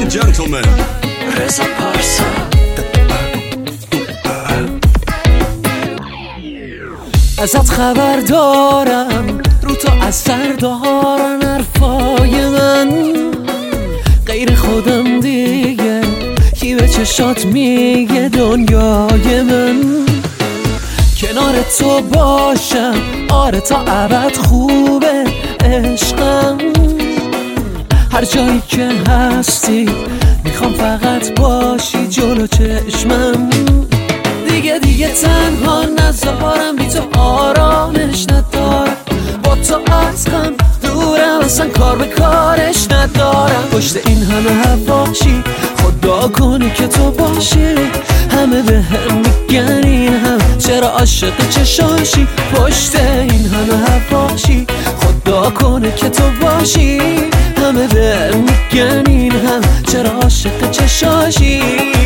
and gentlemen, رضا پارسا. ازت خبر دارم رو تو اثر دارن حرفای من، غیر خودم دیگه کی به چشات میگه دنیای من. کنار تو باشم آره تا ابد خوبه عشقم، هر جایی که هستی میخوام فقط باشی جلو چشمم. دیگه تنها نذارم، بی تو آرامش ندارم، با تو از غم دورم اصلا کار به کارش ندارم. پشت این همه حواشی خدا کنه که تو باشی، همه به هم میگن این هم چرا عاشق چشاشی. پشت این همه حواشی خدا کنه که تو باشی، همه به هم میگن این هم چرا عاشق چشاشی.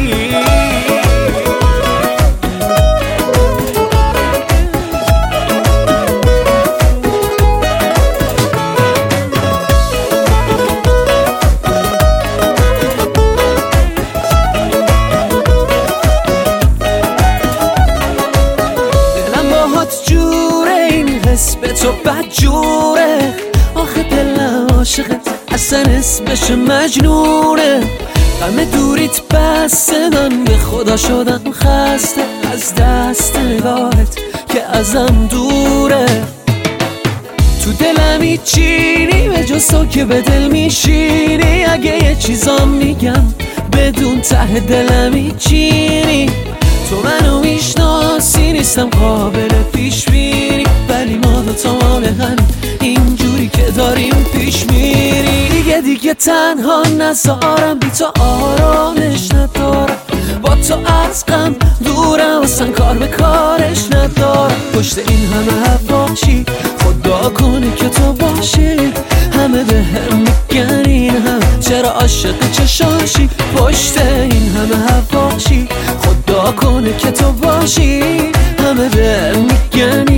جوره این حس به تو بدجوره، آخه دلم عاشقت اصلا اسمش مجنونه. غم دوریت بسته من به خدا شدم خسته از دست نگاهت که ازم دوره. تو دلم هیچینی به جز تو که به دل میشینی، اگه یه چیزام میگم بدون ته دلم هیچینی. تو منو میشناسی نیستم قابل پیش بینی، ولی ما دوتا مال هم اینجوری که داریم پیش میری. دیگه تنها نذارم، بی تو آرامش ندارم، با تو از غم دورم اصلا کار به کارش ندارم. پشت این همه حواشی خدا کنه که تو باشی، همه به هم میگن این هم چرا عاشق چشاشی. پشت این همه حواشی خدا کنه که تو باشی، همه به هم میگن